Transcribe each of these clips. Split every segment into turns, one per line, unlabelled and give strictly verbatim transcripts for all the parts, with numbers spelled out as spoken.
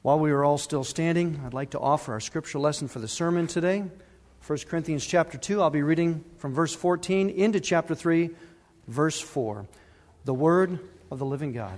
While we are all still standing, I'd like to offer our scripture lesson for the sermon today. First Corinthians chapter two, I'll be reading from verse fourteen into chapter three, verse four. The word of the living God.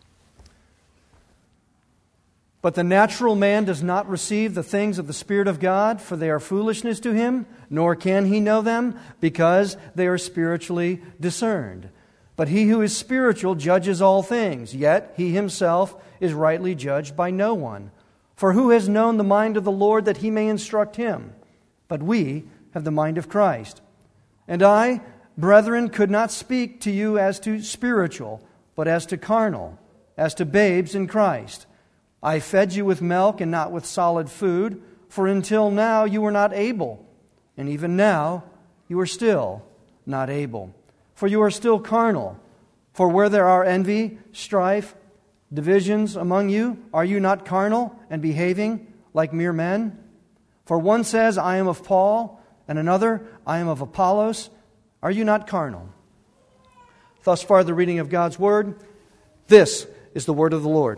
But the natural man does not receive the things of the Spirit of God, for they are foolishness to him, nor can he know them, because they are spiritually discerned. But he who is spiritual judges all things, yet he himself is rightly judged by no one. For who has known the mind of the Lord that he may instruct him? But we have the mind of Christ. And I, brethren, could not speak to you as to spiritual, but as to carnal, as to babes in Christ. I fed you with milk and not with solid food, for until now you were not able, and even now you are still not able. For you are still carnal. For where there are envy, strife, divisions among you, are you not carnal and behaving like mere men? For one says, I am of Paul, and another, I am of Apollos. Are you not carnal? Thus far the reading of God's Word. This is the Word of the Lord.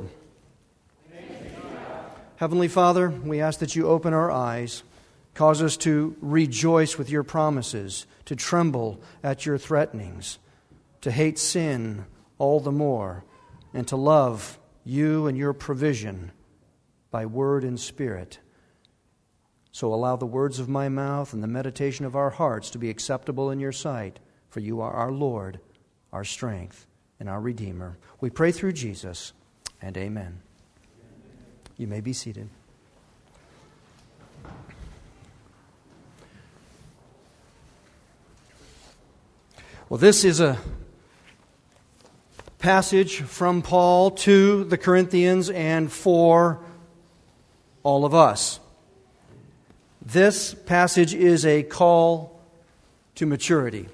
Heavenly Father, we ask that you open our eyes, cause us to rejoice with your promises, to tremble at your threatenings, to hate sin all the more, and to love you and your provision by word and spirit. So allow the words of my mouth and the meditation of our hearts to be acceptable in your sight, for you are our Lord, our strength, and our Redeemer. We pray through Jesus, and amen. You may be seated. Well, this is a passage from Paul to the Corinthians and for all of us. This passage is a call to maturity.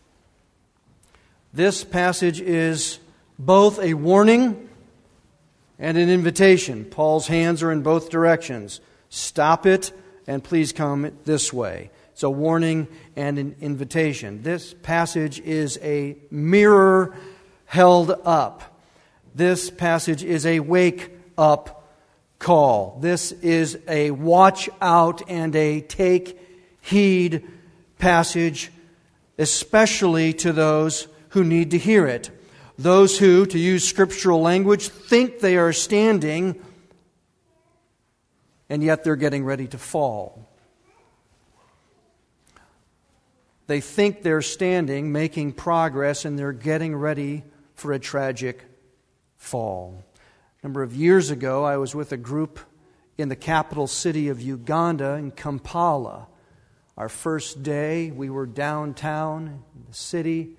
This passage is both a warning and an invitation. Paul's hands are in both directions. Stop it, and please come this way. It's a warning and an invitation. This passage is a mirror held up. This passage is a wake-up call. This is a watch out and a take heed passage, especially to those who need to hear it. Those who, to use scriptural language, think they are standing, and yet they're getting ready to fall. They think they're standing, making progress, and they're getting ready for a tragic fall. A number of years ago, I was with a group in the capital city of Uganda, in Kampala. Our first day, we were downtown in the city.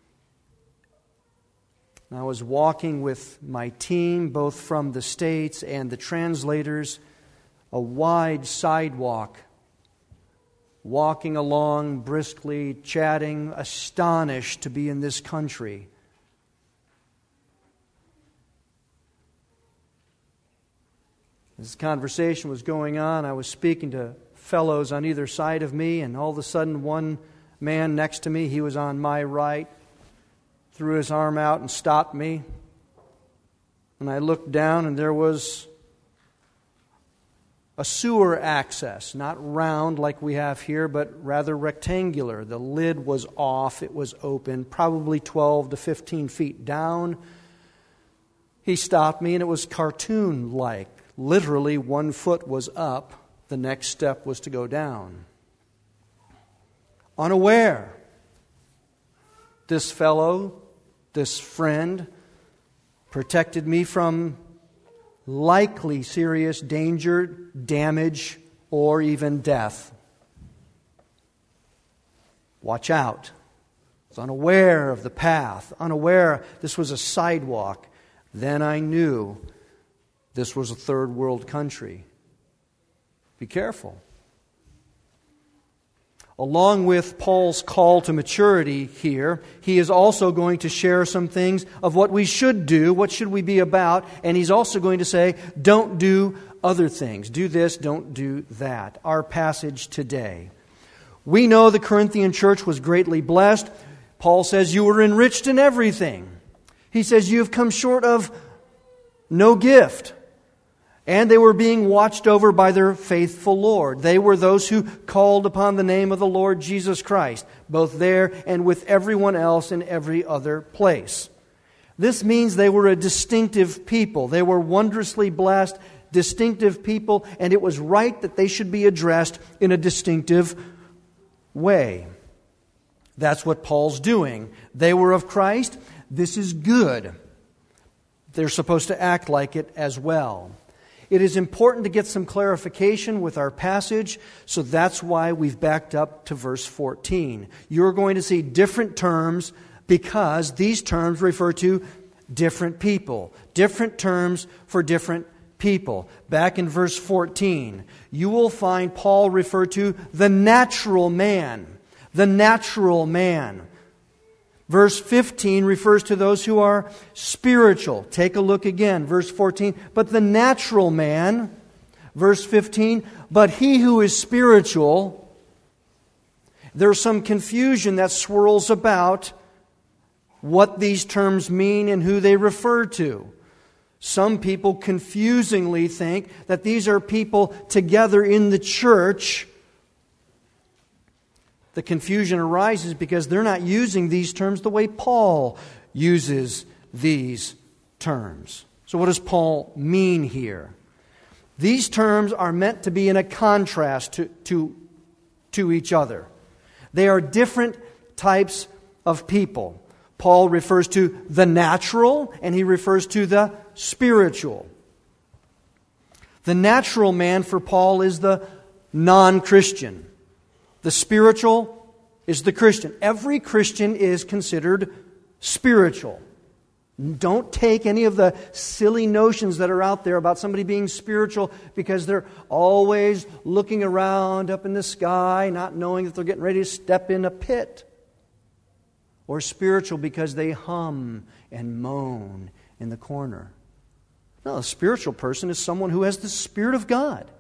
I was walking with my team, both from the States and the translators, a wide sidewalk, walking along briskly, chatting, astonished to be in this country. As this conversation was going on, I was speaking to fellows on either side of me, and all of a sudden one man next to me, he was on my right, threw his arm out and stopped me. And I looked down, and there was a sewer access, not round like we have here, but rather rectangular. The lid was off. It was open, probably twelve to fifteen feet down. He stopped me, and it was cartoon-like. Literally, one foot was up. The next step was to go down. Unaware, this fellow, this friend, protected me from likely serious danger, damage, or even death. Watch out. I was unaware of the path, unaware this was a sidewalk. Then I knew this was a third world country. Be careful. Along with Paul's call to maturity here, he is also going to share some things of what we should do, what should we be about, and he's also going to say, don't do other things. Do this, don't do that. Our passage today. We know the Corinthian church was greatly blessed. Paul says, you were enriched in everything. He says, you have come short of no gift. And they were being watched over by their faithful Lord. They were those who called upon the name of the Lord Jesus Christ, both there and with everyone else in every other place. This means they were a distinctive people. They were wondrously blessed, distinctive people, and it was right that they should be addressed in a distinctive way. That's what Paul's doing. They were of Christ. This is good. They're supposed to act like it as well. It is important to get some clarification with our passage, so that's why we've backed up to verse fourteen. You're going to see different terms because these terms refer to different people. Different terms for different people. Back in verse fourteen, you will find Paul refer to the natural man. The natural man. Verse fifteen refers to those who are spiritual. Take a look again. Verse fourteen, but the natural man. Verse fifteen, but he who is spiritual. There's some confusion that swirls about what these terms mean and who they refer to. Some people confusingly think that these are people together in the church. The confusion arises because they're not using these terms the way Paul uses these terms. So what does Paul mean here? These terms are meant to be in a contrast to, to, to each other. They are different types of people. Paul refers to the natural and he refers to the spiritual. The natural man for Paul is the non-Christian. The spiritual is the Christian. Every Christian is considered spiritual. Don't take any of the silly notions that are out there about somebody being spiritual because they're always looking around up in the sky, not knowing that they're getting ready to step in a pit. Or spiritual because they hum and moan in the corner. No, a spiritual person is someone who has the Spirit of God.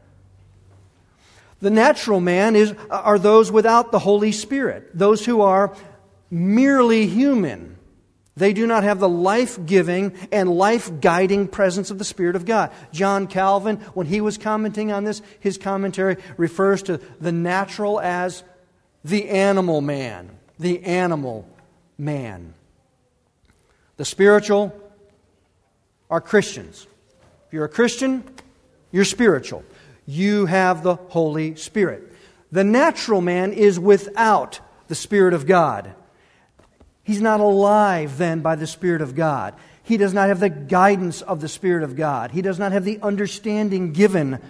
The natural man is are those without the Holy Spirit, those who are merely human. They do not have the life-giving and life-guiding presence of the Spirit of God. John Calvin, when he was commenting on this, his commentary refers to the natural as the animal man. The animal man. The spiritual are Christians. If you're a Christian, you're spiritual. You have the Holy Spirit. The natural man is without the Spirit of God. He's not alive then by the Spirit of God. He does not have the guidance of the Spirit of God. He does not have the understanding given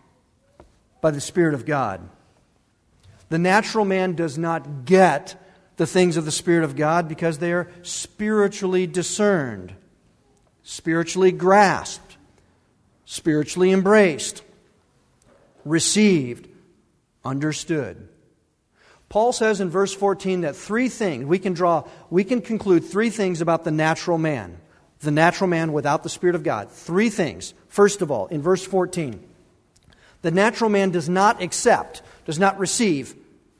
by the Spirit of God. The natural man does not get the things of the Spirit of God because they are spiritually discerned, spiritually grasped, spiritually embraced, received, understood. Paul says in verse fourteen that three things, we can draw, we can conclude three things about the natural man. The natural man without the Spirit of God. Three things. First of all, in verse fourteen, the natural man does not accept, does not receive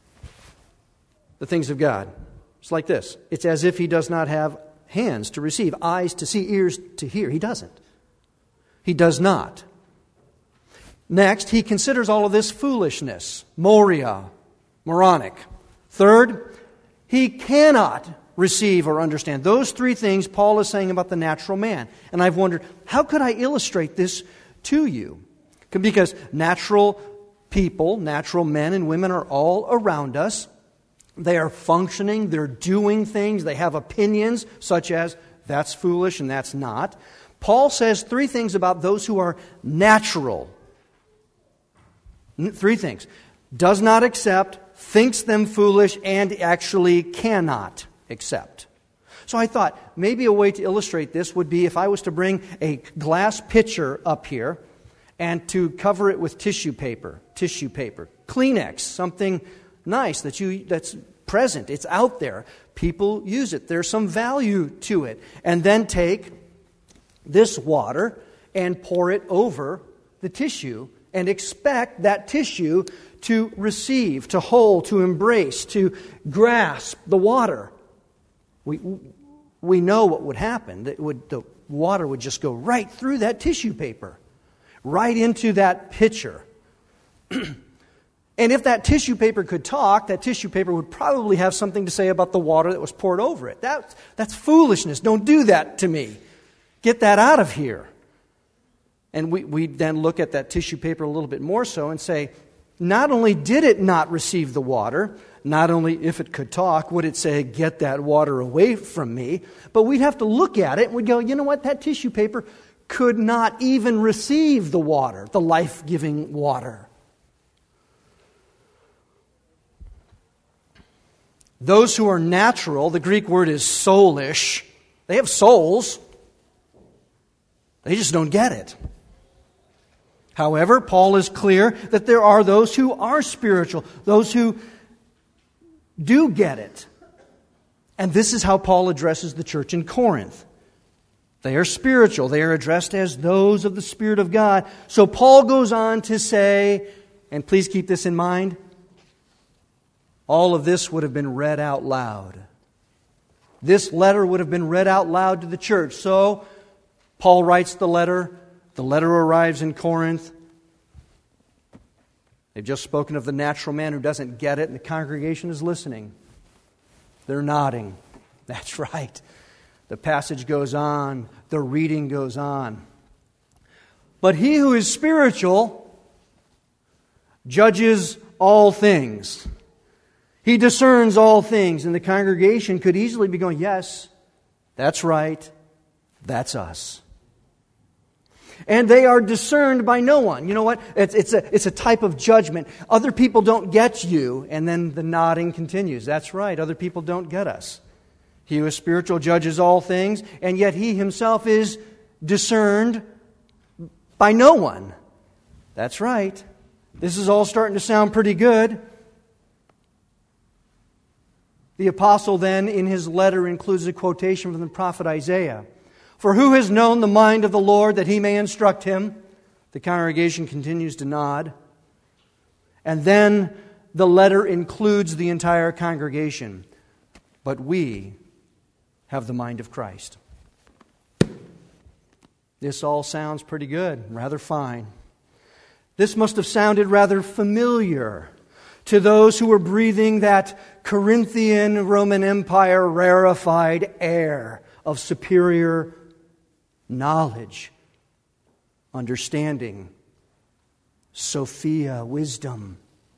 the things of God. It's like this. It's as if he does not have hands to receive, eyes to see, ears to hear. He doesn't. He does not. Next, he considers all of this foolishness, moria, moronic. Third, he cannot receive or understand. Those three things Paul is saying about the natural man. And I've wondered, how could I illustrate this to you? Because natural people, natural men and women are all around us. They are functioning, they're doing things, they have opinions such as, that's foolish and that's not. Paul says three things about those who are natural. Three things. Does not accept, thinks them foolish, and actually cannot accept. So I thought maybe a way to illustrate this would be if I was to bring a glass pitcher up here and to cover it with tissue paper, tissue paper, Kleenex, something nice that you that's present. It's out there. People use it. There's some value to it. And then take this water and pour it over the tissue and expect that tissue to receive, to hold, to embrace, to grasp the water. We we know what would happen. That would the water would just go right through that tissue paper, right into that pitcher. And if that tissue paper could talk, that tissue paper would probably have something to say about the water that was poured over it. That, that's foolishness. Don't do that to me. Get that out of here. And we, we then look at that tissue paper a little bit more so and say, not only did it not receive the water, not only if it could talk, would it say, get that water away from me, but we'd have to look at it and we'd go, you know what, that tissue paper could not even receive the water, the life-giving water. Those who are natural, the Greek word is soulish, they have souls, they just don't get it. However, Paul is clear that there are those who are spiritual, those who do get it. And this is how Paul addresses the church in Corinth. They are spiritual. They are addressed as those of the Spirit of God. So Paul goes on to say, and please keep this in mind, all of this would have been read out loud. This letter would have been read out loud to the church. So Paul writes the letter. The letter arrives in Corinth. They've just spoken of the natural man who doesn't get it, and the congregation is listening. They're nodding. That's right. The passage goes on. The reading goes on. But he who is spiritual judges all things. He discerns all things. And the congregation could easily be going, yes, that's right. That's us. And they are discerned by no one. You know what? It's, it's, a, it's a type of judgment. Other people don't get you. And then the nodding continues. That's right. Other people don't get us. He who is spiritual judges all things, and yet he himself is discerned by no one. That's right. This is all starting to sound pretty good. The apostle then, in his letter, includes a quotation from the prophet Isaiah. For who has known the mind of the Lord that he may instruct him? The congregation continues to nod. And then the letter includes the entire congregation. But we have the mind of Christ. This all sounds pretty good, rather fine. This must have sounded rather familiar to those who were breathing that Corinthian Roman Empire rarefied air of superior knowledge, understanding, Sophia, wisdom,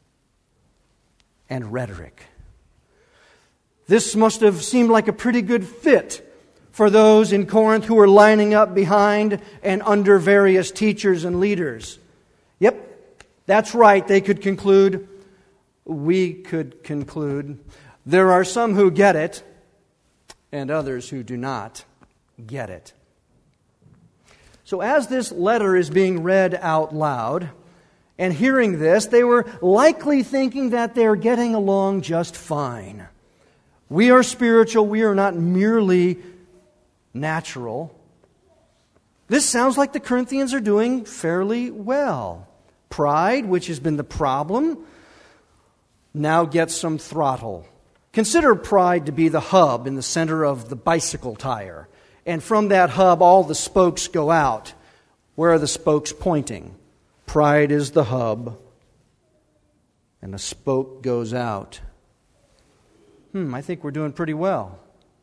and rhetoric. This must have seemed like a pretty good fit for those in Corinth who were lining up behind and under various teachers and leaders. Yep, that's right, they could conclude. We could conclude. There are some who get it, and others who do not get it. So as this letter is being read out loud, and hearing this, they were likely thinking that they're getting along just fine. We are spiritual. We are not merely natural. This sounds like the Corinthians are doing fairly well. Pride, which has been the problem, now gets some throttle. Consider pride to be the hub in the center of the bicycle tire. And from that hub, all the spokes go out. Where are the spokes pointing? Pride is the hub, and the spoke goes out. Hmm, I think we're doing pretty well.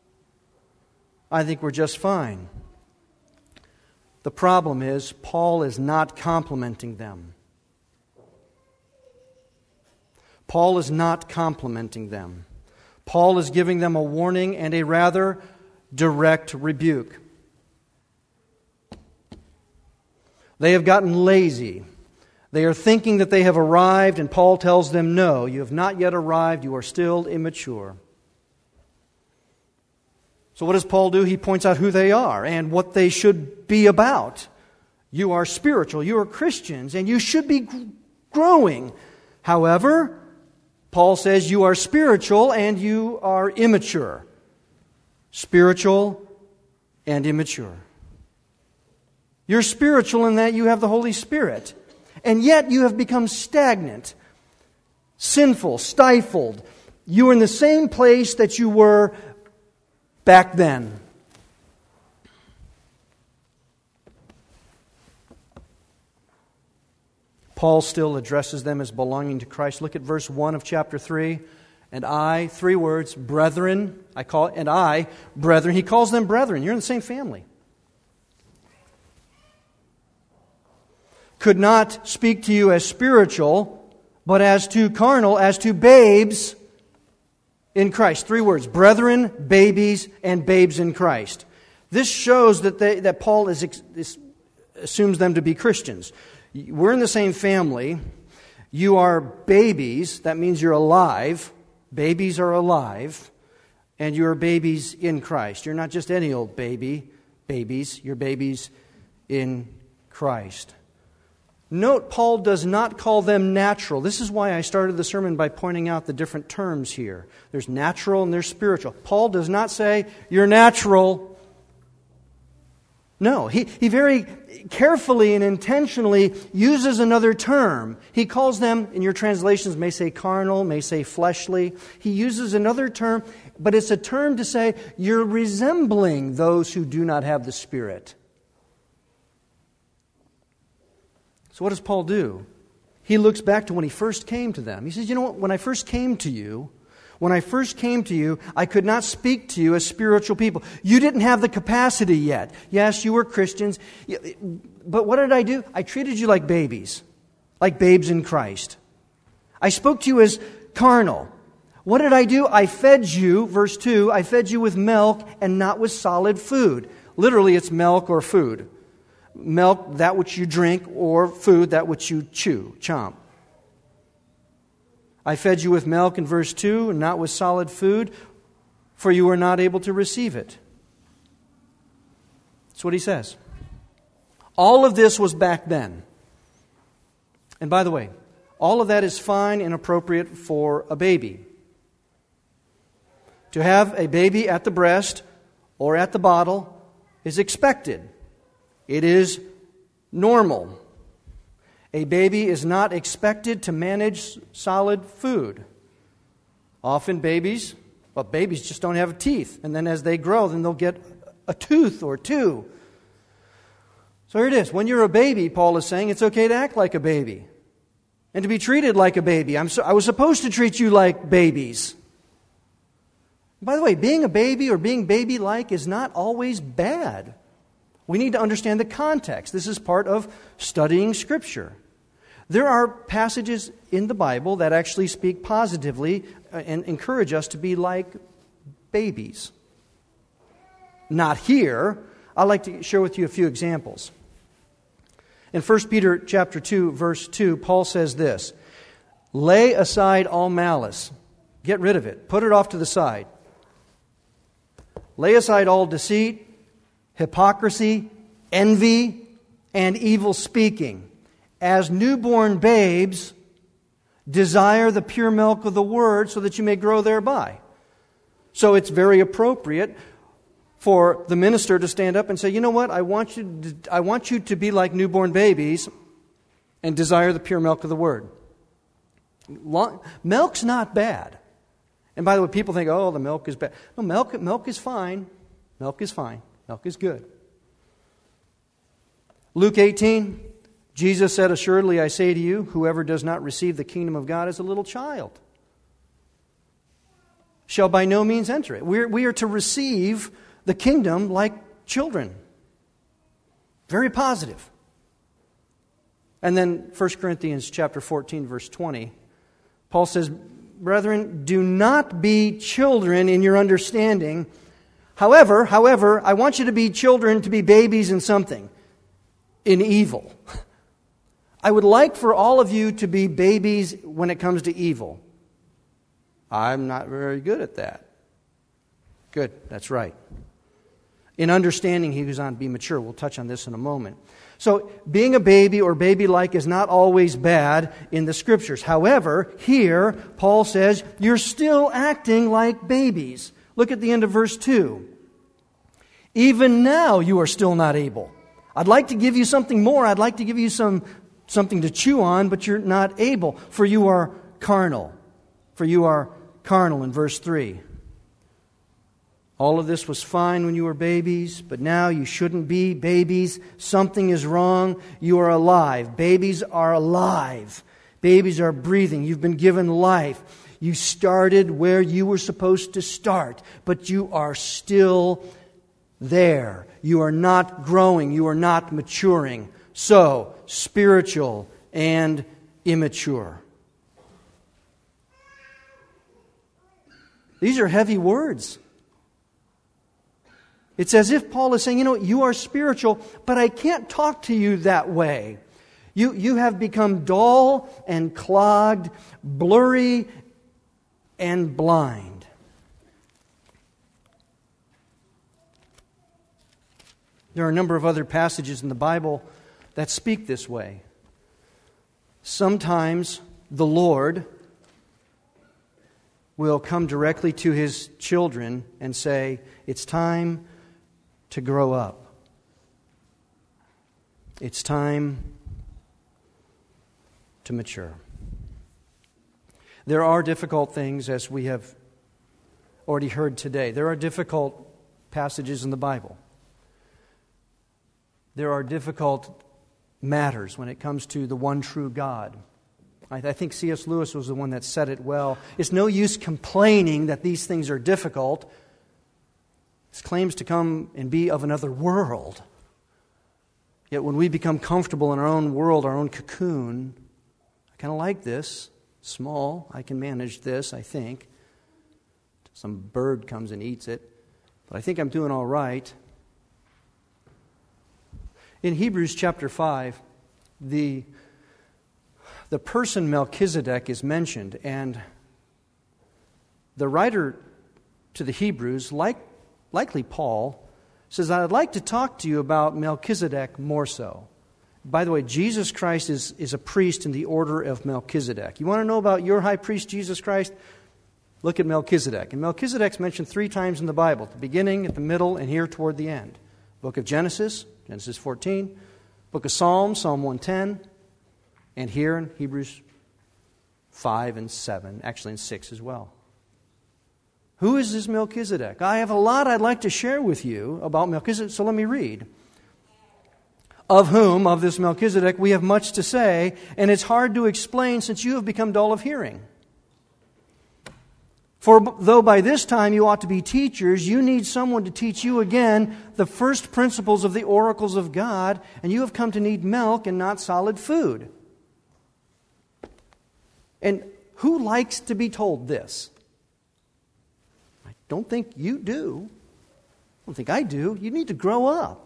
I think we're just fine. The problem is, Paul is not complimenting them. Paul is not complimenting them. Paul is giving them a warning and a rather direct rebuke. They have gotten lazy. They are thinking that they have arrived, and Paul tells them, no, you have not yet arrived. You are still immature. So what does Paul do? He points out who they are and what they should be about. You are spiritual. You are Christians, and you should be growing. However, Paul says you are spiritual and you are immature. Spiritual and immature. You're spiritual in that you have the Holy Spirit. And yet you have become stagnant, sinful, stifled. You are in the same place that you were back then. Paul still addresses them as belonging to Christ. Look at verse one of chapter three. And I, three words, brethren, I call it, and I, brethren. He calls them brethren. You're in the same family. Could not speak to you as spiritual, but as to carnal, as to babes in Christ. Three words, brethren, babies, and babes in Christ. This shows that they, that Paul is, is, assumes them to be Christians. We're in the same family. You are babies. That means you're alive. Babies are alive. And you're babies in Christ. You're not just any old baby, babies. You're babies in Christ. Note, Paul does not call them natural. This is why I started the sermon by pointing out the different terms here. There's natural and there's spiritual. Paul does not say, you're natural. No, he, he very carefully and intentionally uses another term. He calls them, in your translations, may say carnal, may say fleshly. He uses another term, but it's a term to say you're resembling those who do not have the Spirit. So what does Paul do? He looks back to when he first came to them. He says, you know what, when I first came to you, When I first came to you, I could not speak to you as spiritual people. You didn't have the capacity yet. Yes, you were Christians. But what did I do? I treated you like babies, like babes in Christ. I spoke to you as carnal. What did I do? I fed you, verse two, I fed you with milk and not with solid food. Literally, it's milk or food. Milk, that which you drink, or food, that which you chew, chomp. I fed you with milk in verse two, and not with solid food, for you were not able to receive it. That's what he says. All of this was back then. And by the way, all of that is fine and appropriate for a baby. To have a baby at the breast or at the bottle is expected. It is normal. A baby is not expected to manage solid food. Often babies, well, babies just don't have teeth. And then as they grow, then they'll get a tooth or two. So here it is. When you're a baby, Paul is saying, it's okay to act like a baby. And to be treated like a baby. I'm so, I was supposed to treat you like babies. By the way, being a baby or being baby-like is not always bad. We need to understand the context. This is part of studying Scripture. There are passages in the Bible that actually speak positively and encourage us to be like babies. Not here. I'd like to share with you a few examples. In First Peter chapter two, verse two, Paul says this, lay aside all malice. Get rid of it. Put it off to the side. Lay aside all deceit, hypocrisy, envy, and evil speaking. As newborn babes, desire the pure milk of the Word so that you may grow thereby. So it's very appropriate for the minister to stand up and say, you know what, I want you to, I want you to be like newborn babies and desire the pure milk of the Word. Milk's not bad. And by the way, people think, oh, the milk is bad. No, milk, milk is fine. Milk is fine. Milk is good. Luke eighteen, Jesus said, assuredly I say to you, whoever does not receive the kingdom of God as a little child shall by no means enter it. We're, we are to receive the kingdom like children. Very positive. And then First Corinthians chapter fourteen, verse twenty, Paul says, brethren, do not be children in your understanding. However, however, I want you to be children, to be babies in something, in evil. I would like for all of you to be babies when it comes to evil. I'm not very good at that. Good, that's right. In understanding, he goes on to be mature. We'll touch on this in a moment. So, being a baby or baby-like is not always bad in the Scriptures. However, here, Paul says, you're still acting like babies. Look at the end of verse two. Even now you are still not able. I'd like to give you something more. I'd like to give you some something to chew on, but you're not able. For you are carnal. For you are carnal in verse three. All of this was fine when you were babies, but now you shouldn't be babies. Something is wrong. You are alive. Babies are alive. Babies are breathing. You've been given life. You started where you were supposed to start, but you are still there. You are not growing. You are not maturing. So, spiritual and immature. These are heavy words. It's as if Paul is saying, you know, you are spiritual, but I can't talk to you that way. You, you have become dull and clogged, blurry and blind. There are a number of other passages in the Bible that speak this way. Sometimes the Lord will come directly to His children and say, it's time to grow up. It's time to mature. There are difficult things, as we have already heard today. There are difficult passages in the Bible. There are difficult matters when it comes to the one true God. I, I think C S Lewis was the one that said it well. It's no use complaining that these things are difficult. This claims to come and be of another world. Yet when we become comfortable in our own world, our own cocoon, I kind of like this. Small, I can manage this, I think. Some bird comes and eats it. But I think I'm doing all right. In Hebrews chapter five, the, the person Melchizedek is mentioned, and the writer to the Hebrews, like likely Paul, says, I'd like to talk to you about Melchizedek more so. By the way, Jesus Christ is, is a priest in the order of Melchizedek. You want to know about your high priest, Jesus Christ? Look at Melchizedek. And Melchizedek's mentioned three times in the Bible, at the beginning, at the middle, and here toward the end. Book of Genesis, Genesis fourteen. Book of Psalms, Psalm one ten. And here in Hebrews five and seven, actually in six as well. Who is this Melchizedek? I have a lot I'd like to share with you about Melchizedek, so let me read. Of whom, of this Melchizedek, we have much to say, and it's hard to explain since you have become dull of hearing. For though by this time you ought to be teachers, you need someone to teach you again the first principles of the oracles of God, and you have come to need milk and not solid food. And who likes to be told this? I don't think you do. I don't think I do. You need to grow up.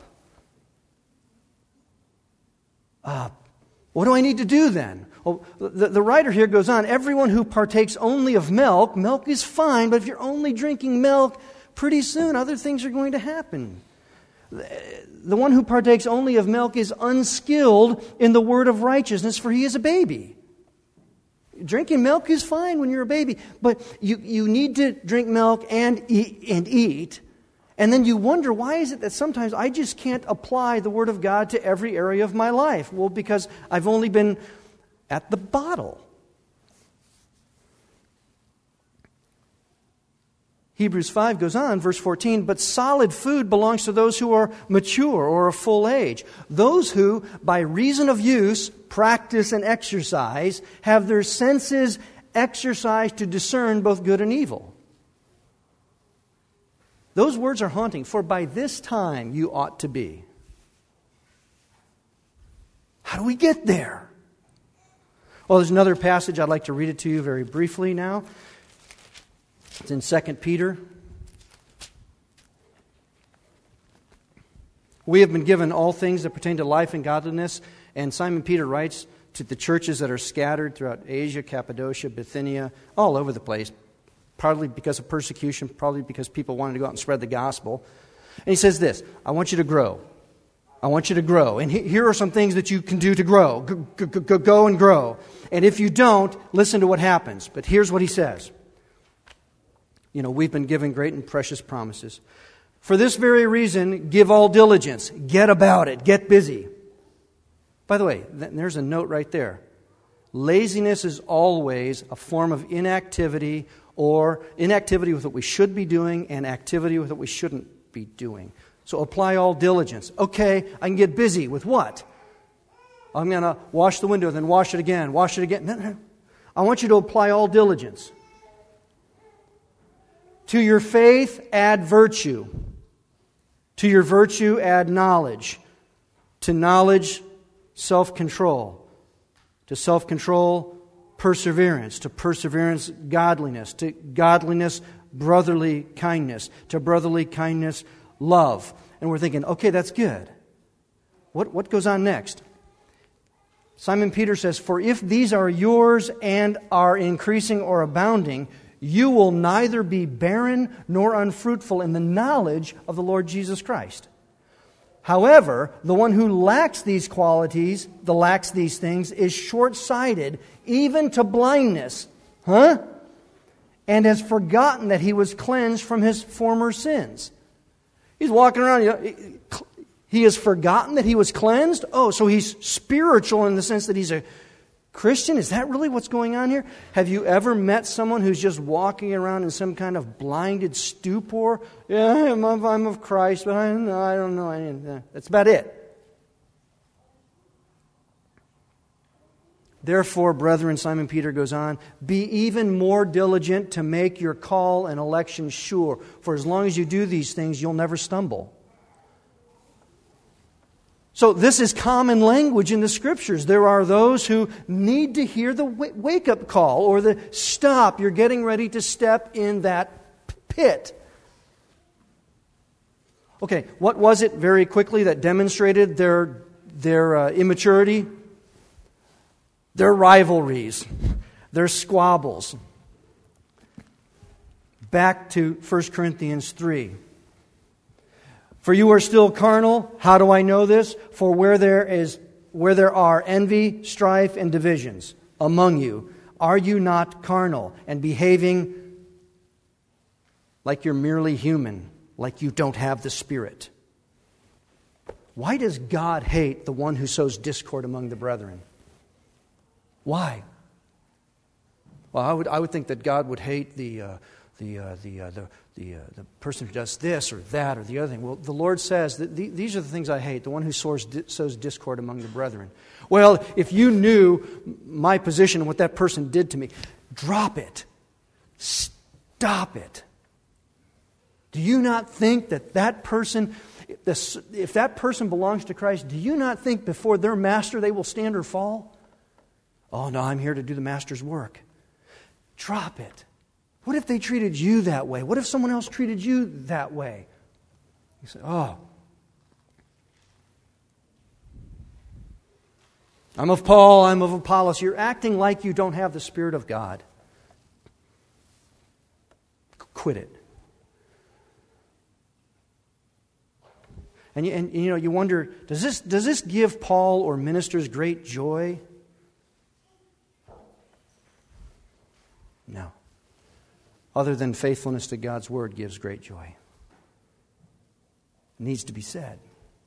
Uh, what do I need to do then? Well, the, the writer here goes on, everyone who partakes only of milk, milk is fine, but if you're only drinking milk, pretty soon other things are going to happen. The one who partakes only of milk is unskilled in the word of righteousness, for he is a baby. Drinking milk is fine when you're a baby, but you, you need to drink milk and eat, and eat. And then you wonder, why is it that sometimes I just can't apply the Word of God to every area of my life? Well, because I've only been at the bottle. Hebrews five goes on, verse fourteen, but solid food belongs to those who are mature or of full age. Those who, by reason of use, practice, and exercise, have their senses exercised to discern both good and evil. Those words are haunting, for by this time you ought to be. How do we get there? Well, there's another passage. I'd like to read it to you very briefly now. It's in Second Peter. We have been given all things that pertain to life and godliness, and Simon Peter writes to the churches that are scattered throughout Asia, Cappadocia, Bithynia, all over the place. Partly because of persecution, probably because people wanted to go out and spread the gospel. And he says this, I want you to grow. I want you to grow. And he, here are some things that you can do to grow. Go, go, go and grow. And if you don't, listen to what happens. But here's what he says. You know, we've been given great and precious promises. For this very reason, give all diligence. Get about it. Get busy. By the way, there's a note right there. Laziness is always a form of inactivity or inactivity with what we should be doing and activity with what we shouldn't be doing. So apply all diligence. Okay, I can get busy with what? I'm going to wash the window, then wash it again, wash it again. No, no. I want you to apply all diligence. To your faith, add virtue. To your virtue, add knowledge. To knowledge, self-control. To self-control, perseverance. To perseverance, godliness. To godliness, brotherly kindness. To brotherly kindness, love. And we're thinking, okay, that's good. What, what goes on next? Simon Peter says, for if these are yours and are increasing or abounding, you will neither be barren nor unfruitful in the knowledge of the Lord Jesus Christ. However, the one who lacks these qualities, the lacks these things, is short-sighted, even to blindness. Huh? And has forgotten that he was cleansed from his former sins. He's walking around, you know, he has forgotten that he was cleansed? Oh, so he's spiritual in the sense that he's a Christian? Is that really what's going on here? Have you ever met someone who's just walking around in some kind of blinded stupor? Yeah, I'm of, I'm of Christ, but I don't know. I don't know. I, that's about it. Therefore, brethren, Simon Peter goes on, be even more diligent to make your call and election sure. For as long as you do these things, you'll never stumble. So this is common language in the Scriptures. There are those who need to hear the wake-up call or the stop. You're getting ready to step in that pit. Okay, what was it very quickly that demonstrated their, their uh, immaturity? Their rivalries, their squabbles. Back to First Corinthians three. For you are still carnal. How do I know this? For where there is where there are envy, strife, and divisions among you, are you not carnal and behaving like you're merely human, like you don't have the Spirit? Why does God hate the one who sows discord among the brethren? Why? Well, I would I would think that God would hate the uh, the uh, the uh, the the, uh, the person who does this or that or the other thing. Well, the Lord says that the, these are the things I hate. The one who sows sows discord among the brethren. Well, if you knew my position and what that person did to me, drop it. Stop it. Do you not think that that person, if that person belongs to Christ, do you not think before their master they will stand or fall? Oh, no, I'm here to do the master's work. Drop it. What if they treated you that way? What if someone else treated you that way? You say, oh, I'm of Paul, I'm of Apollos. You're acting like you don't have the Spirit of God. Quit it. And you, and you know, you wonder, does this does this give Paul or ministers great joy? No. Other than faithfulness to God's Word gives great joy. It needs to be said.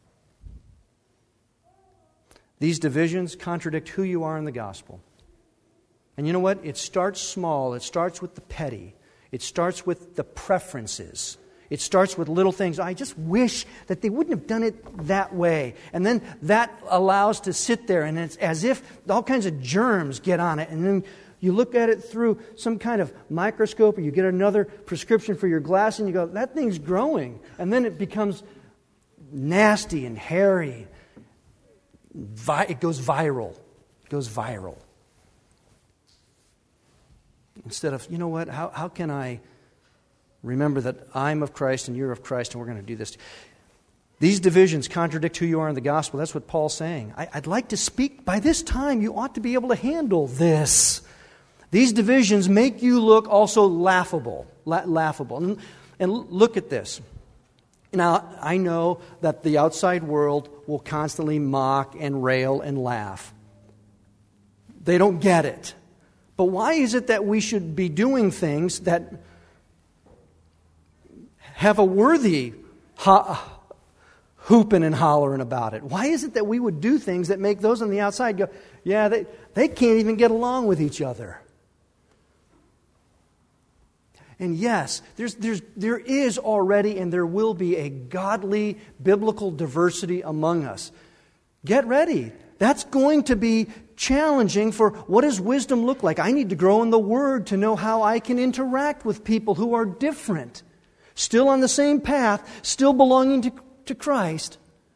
These divisions contradict who you are in the gospel. And you know what? It starts small. It starts with the petty. It starts with the preferences. It starts with little things. I just wish that they wouldn't have done it that way. And then that allows to sit there, and it's as if all kinds of germs get on it. And then you look at it through some kind of microscope, or you get another prescription for your glass, and you go, that thing's growing. And then it becomes nasty and hairy. Vi- it goes viral. It goes viral. Instead of, you know what, how, how can I remember that I'm of Christ and you're of Christ and we're going to do this? These divisions contradict who you are in the gospel. That's what Paul's saying. I, I'd like to speak. By this time, you ought to be able to handle this. These divisions make you look also laughable. La- laughable. And, and look at this. Now, I know that the outside world will constantly mock and rail and laugh. They don't get it. But why is it that we should be doing things that have a worthy ho- hooping and hollering about it? Why is it that we would do things that make those on the outside go, yeah, they, they can't even get along with each other? And yes, there's, there's, there is already and there will be a godly, biblical diversity among us. Get ready. That's going to be challenging for what does wisdom look like? I need to grow in the Word to know how I can interact with people who are different, still on the same path, still belonging to, to Christ.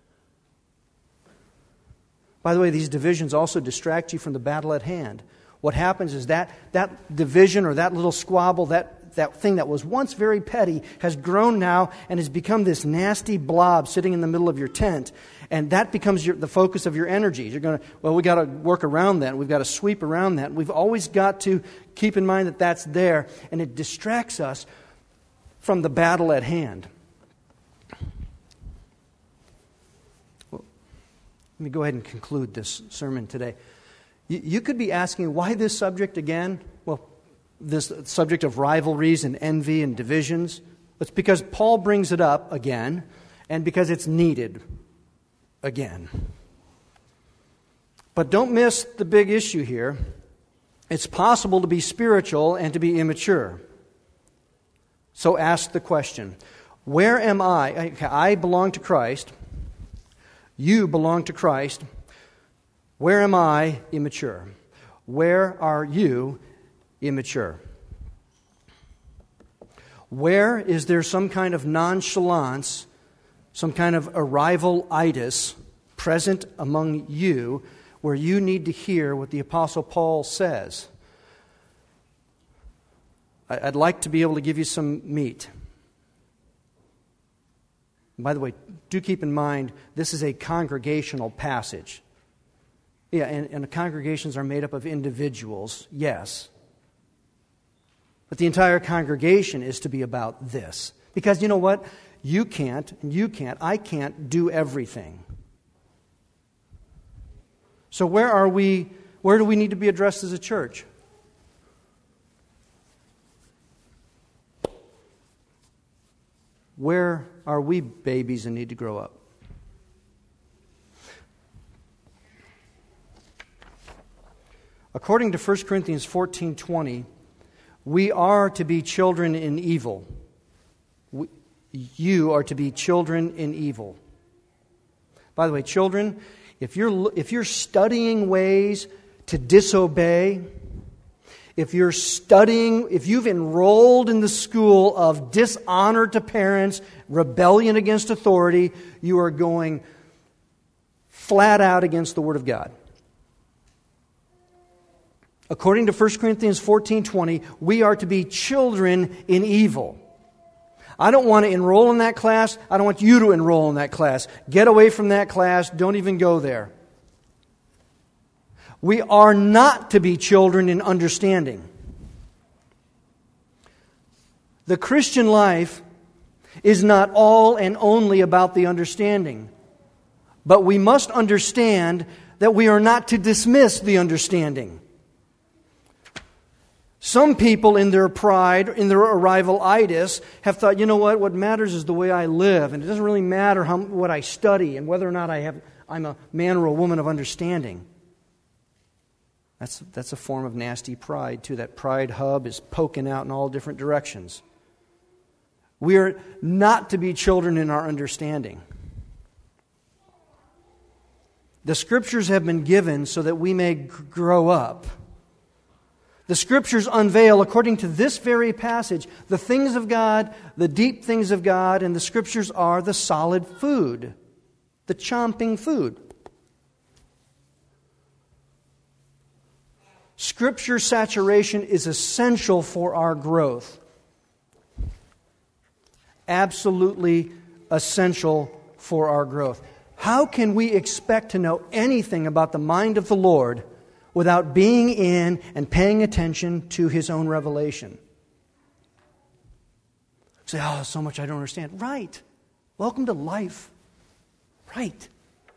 By the way, these divisions also distract you from the battle at hand. What happens is that that division or that little squabble, that that thing that was once very petty has grown now and has become this nasty blob sitting in the middle of your tent. And that becomes your, the focus of your energies. You're going to, well, we've got to work around that. We've got to sweep around that. We've always got to keep in mind that that's there. And it distracts us from the battle at hand. Well, let me go ahead and conclude this sermon today. You, you could be asking, why this subject again? Well, this subject of rivalries and envy and divisions. It's because Paul brings it up again and because it's needed again. But don't miss the big issue here. It's possible to be spiritual and to be immature. So ask the question, where am I? Okay, I belong to Christ. You belong to Christ. Where am I immature? Where are you immature? Where is there some kind of nonchalance, some kind of arrival-itis present among you where you need to hear what the Apostle Paul says? I'd like to be able to give you some meat. By the way, do keep in mind, this is a congregational passage. Yeah, and, and the congregations are made up of individuals, yes. But the entire congregation is to be about this. Because you know what? You can't, and you can't, I can't do everything. So where are we, where do we need to be addressed as a church? Where are we babies and need to grow up? According to First Corinthians fourteen twenty, we are to be children in evil. We, you are to be children in evil. By the way, children, if you're if you're studying ways to disobey, if you're studying, if you've enrolled in the school of dishonor to parents, rebellion against authority, you are going flat out against the Word of God. According to First Corinthians fourteen twenty, we are to be children in evil. I don't want to enroll in that class. I don't want you to enroll in that class. Get away from that class. Don't even go there. We are not to be children in understanding. The Christian life is not all and only about the understanding. But we must understand that we are not to dismiss the understanding. Some people in their pride, in their arrival-itis, have thought, you know what, what matters is the way I live. And it doesn't really matter how, what I study and whether or not I have, I'm a man or a woman of understanding. That's, that's a form of nasty pride, too. That pride hub is poking out in all different directions. We are not to be children in our understanding. The Scriptures have been given so that we may grow up. The Scriptures unveil, according to this very passage, the things of God, the deep things of God, and the Scriptures are the solid food, the chomping food. Scripture saturation is essential for our growth. Absolutely essential for our growth. How can we expect to know anything about the mind of the Lord without being in and paying attention to His own revelation? Say, oh, so much I don't understand. Right. Welcome to life. Right.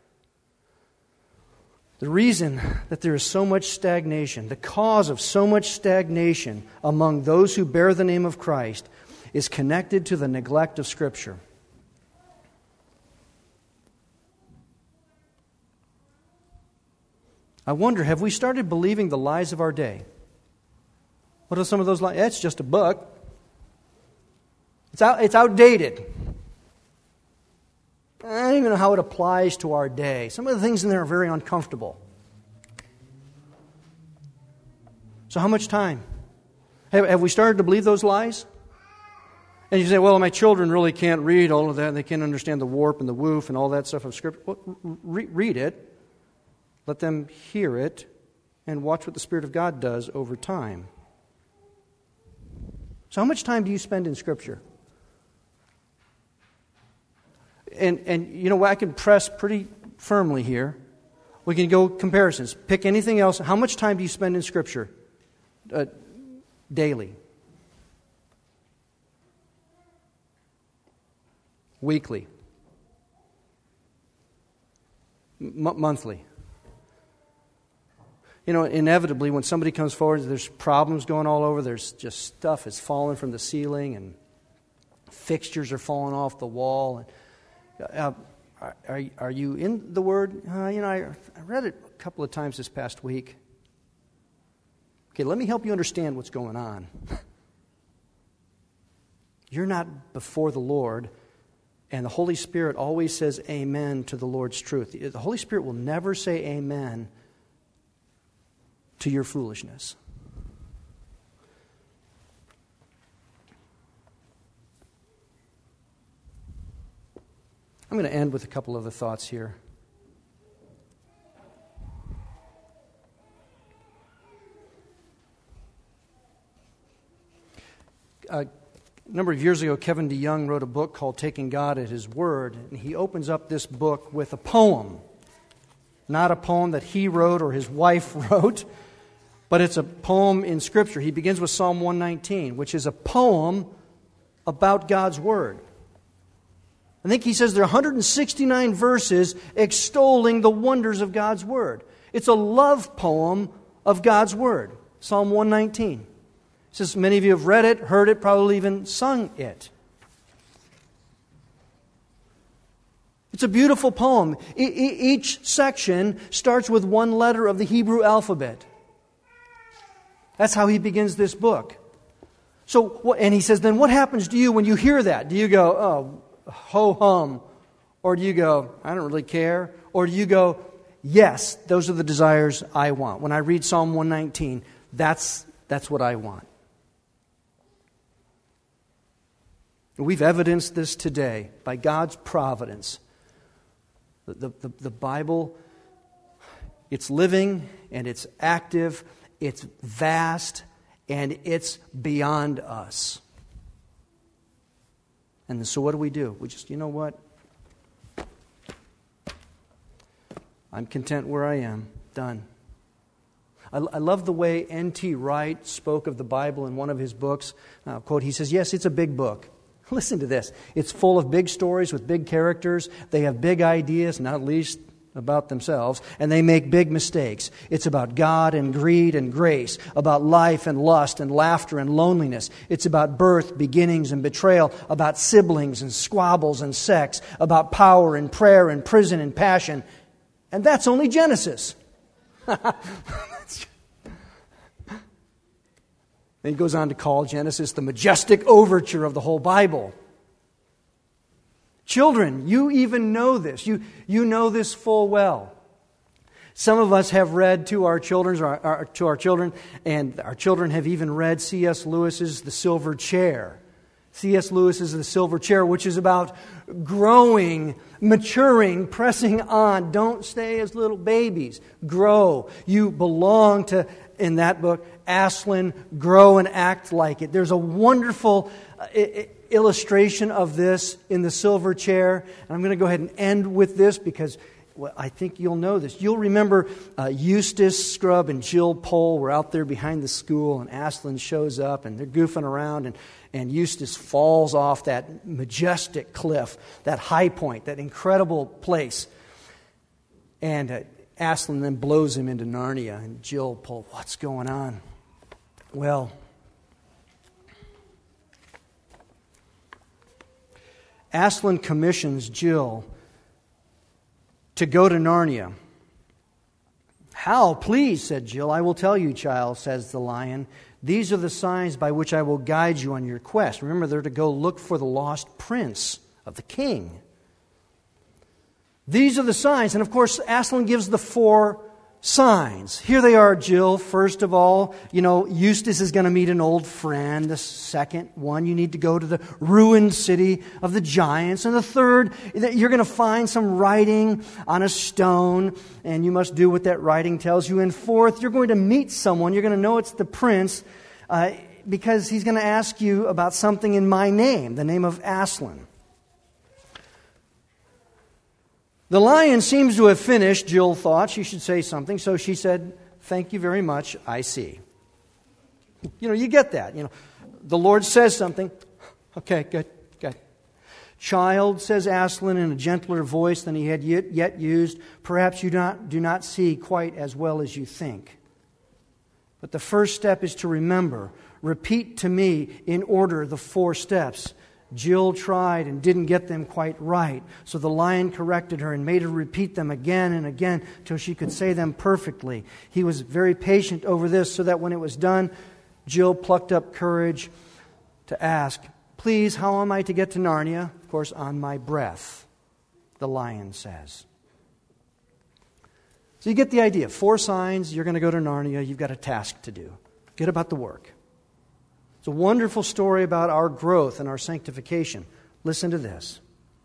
The reason that there is so much stagnation, the cause of so much stagnation among those who bear the name of Christ, is connected to the neglect of Scripture. I wonder, have we started believing the lies of our day? What are some of those lies? It's just a book. It's out, it's outdated. I don't even know how it applies to our day. Some of the things in there are very uncomfortable. So how much time? Have, have we started to believe those lies? And you say, well, my children really can't read all of that. They can't understand the warp and the woof and all that stuff of Scripture. Well, re- read it. Let them hear it. And watch what the Spirit of God does over time. So how much time do you spend in Scripture? And, and you know, I can press pretty firmly here. We can go comparisons. Pick anything else. How much time do you spend in Scripture uh, daily? Weekly? M- monthly? You know, inevitably, when somebody comes forward, there's problems going all over. There's just stuff is falling from the ceiling, and fixtures are falling off the wall. Uh, are, are you in the Word? Uh, you know, I, I read it a couple of times this past week. Okay, let me help you understand what's going on. You're not before the Lord, and the Holy Spirit always says amen to the Lord's truth. The Holy Spirit will never say amen to your foolishness. I'm going to end with a couple of the thoughts here. Uh, a number of years ago, Kevin DeYoung wrote a book called Taking God at His Word, and he opens up this book with a poem. Not a poem that he wrote or his wife wrote, but it's a poem in Scripture. He begins with Psalm one nineteen, which is a poem about God's Word. I think he says there are one hundred sixty-nine verses extolling the wonders of God's Word. It's a love poem of God's Word. Psalm one nineteen. It says many of you have read it, heard it, probably even sung it. It's a beautiful poem. E- e- each section starts with one letter of the Hebrew alphabet. That's how he begins this book. So, and he says, then what happens to you when you hear that? Do you go, oh, ho-hum? Or do you go, I don't really care? Or do you go, yes, those are the desires I want. When I read Psalm one nineteen, that's, that's what I want. We've evidenced this today by God's providence. The, the, the Bible, it's living and it's active, it's vast, and it's beyond us. And so what do we do? We just, you know what? I'm content where I am. Done. I, I love the way N T Wright spoke of the Bible in one of his books. Uh, quote, he says, yes, it's a big book. Listen to this. It's full of big stories with big characters. They have big ideas, not least about themselves, and they make big mistakes. It's about God and greed and grace, about life and lust and laughter and loneliness. It's about birth, beginnings, and betrayal, about siblings and squabbles and sex, about power and prayer and prison and passion. And that's only Genesis. Then he goes on to call Genesis the majestic overture of the whole Bible. Children, you even know this. You, you know this full well. Some of us have read to our children, or our, to our children, and our children have even read C S Lewis's The Silver Chair. C S Lewis's The Silver Chair, which is about growing, maturing, pressing on. Don't stay as little babies. Grow. You belong to, in that book, Aslan, grow and act like it. There's a wonderful uh, I- illustration of this in The Silver Chair. And I'm going to go ahead and end with this because well, I think you'll know this. You'll remember uh, Eustace Scrubb and Jill Pole were out there behind the school, and Aslan shows up, and they're goofing around, and, and Eustace falls off that majestic cliff, that high point, that incredible place. And uh, Aslan then blows him into Narnia, and Jill Pole, what's going on? Well, Aslan commissions Jill to go to Narnia. "How? Please," said Jill. "I will tell you, child," says the lion. "These are the signs by which I will guide you on your quest." Remember, they're to go look for the lost prince of the king. These are the signs. And of course, Aslan gives the four signs. Here they are, Jill. First of all, you know, Eustace is going to meet an old friend. The second one, you need to go to the ruined city of the giants. And the third, you're going to find some writing on a stone, and you must do what that writing tells you. And fourth, you're going to meet someone. You're going to know it's the prince uh, because he's going to ask you about something in my name, the name of Aslan. The lion seems to have finished. Jill thought she should say something, so she said, "Thank you very much, I see." You know, you get that. You know, the Lord says something. Okay, good, good. "Child," says Aslan in a gentler voice than he had yet, yet used, "perhaps you do not, do not see quite as well as you think. But the first step is to remember. Repeat to me in order the four steps." Jill tried and didn't get them quite right. So the lion corrected her and made her repeat them again and again till she could say them perfectly. He was very patient over this so that when it was done, Jill plucked up courage to ask, "Please, how am I to get to Narnia?" Of course, "On my breath," the lion says. So you get the idea. Four signs, you're going to go to Narnia, you've got a task to do. Get about the work. It's a wonderful story about our growth and our sanctification. Listen to this.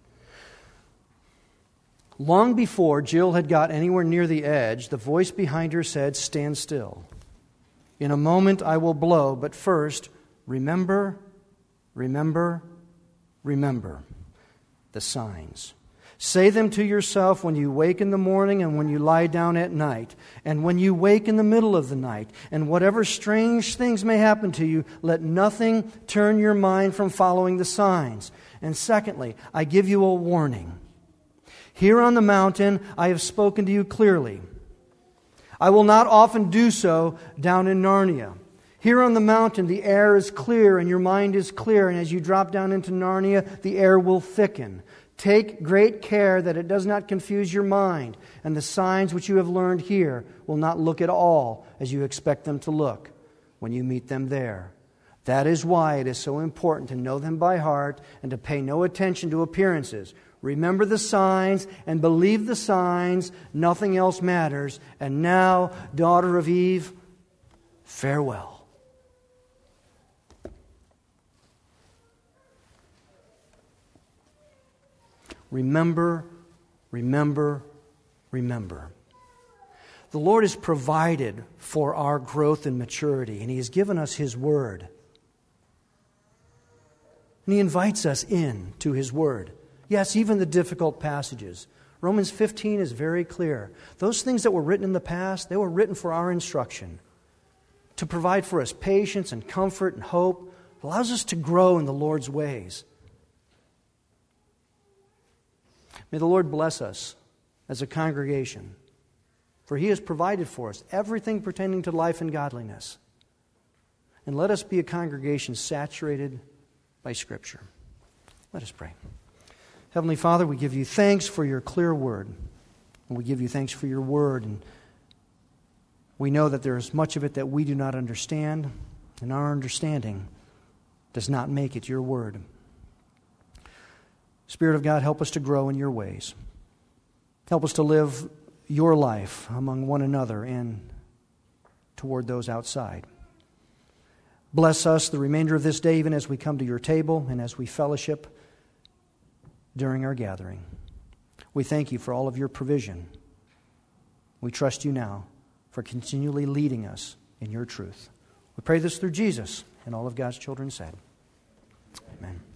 Long before Jill had got anywhere near the edge, the voice behind her said, "Stand still. In a moment I will blow, but first, remember, remember, remember the signs. Say them to yourself when you wake in the morning and when you lie down at night, and when you wake in the middle of the night. And whatever strange things may happen to you, let nothing turn your mind from following the signs. And secondly, I give you a warning. Here on the mountain I have spoken to you clearly. I will not often do so down in Narnia. Here on the mountain the air is clear and your mind is clear, and as you drop down into Narnia, the air will thicken. Take great care that it does not confuse your mind, and the signs which you have learned here will not look at all as you expect them to look when you meet them there. That is why it is so important to know them by heart and to pay no attention to appearances. Remember the signs and believe the signs. Nothing else matters. And now, daughter of Eve, farewell." Remember, remember, remember. The Lord has provided for our growth and maturity, and He has given us His Word. And He invites us in to His Word. Yes, even the difficult passages. Romans fifteen is very clear. Those things that were written in the past, they were written for our instruction, to provide for us patience and comfort and hope. It allows us to grow in the Lord's ways. May the Lord bless us as a congregation, for He has provided for us everything pertaining to life and godliness. And let us be a congregation saturated by Scripture. Let us pray. Heavenly Father, we give You thanks for Your clear word. And we give You thanks for Your word. And we know that there is much of it that we do not understand, and our understanding does not make it Your word. Spirit of God, help us to grow in Your ways. Help us to live Your life among one another and toward those outside. Bless us the remainder of this day, even as we come to Your table and as we fellowship during our gathering. We thank You for all of Your provision. We trust You now for continually leading us in Your truth. We pray this through Jesus, and all of God's children said, Amen.